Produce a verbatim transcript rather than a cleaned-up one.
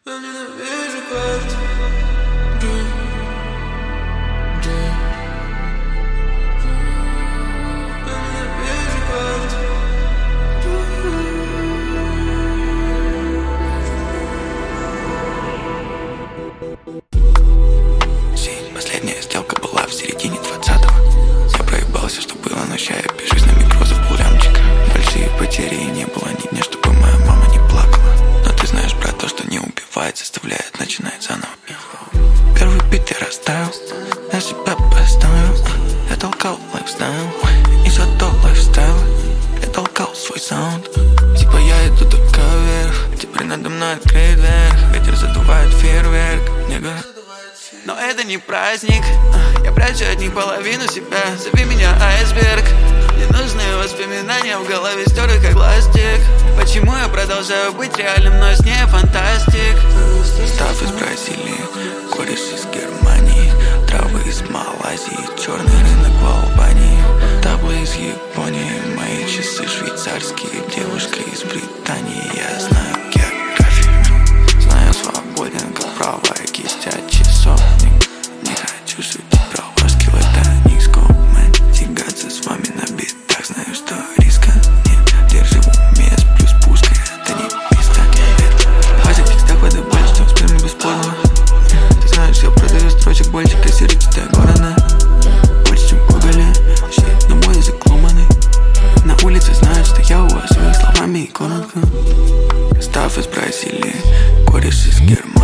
Я ненавижу квартиру. Последняя сделка была в середине двадцатого. Я проебался, что было, но ща я бежусь на микро за поллямчика. Большие потери и не было ни дня, чтобы моя мама не плакала. Но ты знаешь, брат, то, что не убивает, заставляет начинать заново. Первый бит я расставил, я себя поставил. Я толкал лайфстайл, и за то лайфстайл я толкал свой саунд. Типа я иду только вверх, теперь надо мной открыть вверх. Ветер задувает фейерверк, нигга. Но это не праздник, я прячу от них половину себя. Зови меня айсберг. Ненужные воспоминания в голове стерты как ластик. Почему я продолжаю быть реальным, но с ней фантастик? Став из Бразилии, кореш из Германии, травы из Малайзии, черный рынок в Албании, таблы из Японии, мои часы швейцарские, девушка из Британии. Я знаю географию, знаю свободен, как правая кисть от часов. Не хочу шутить про ваш килотоник скоп, мэн. Тягаться с вами на битах, знаю, что риска нет. Держи в уме, сплю с пушкой, это не пистолет. Хватит так воды больше, чем спермы бесплодного. Ты знаешь, я продаю строчек больше, кассиры читаю города. Больше, чем уголе, но мой язык ломаный. На улице знают, что я уважаю словами и коротко. Став из Бразилии, кореш из Германии.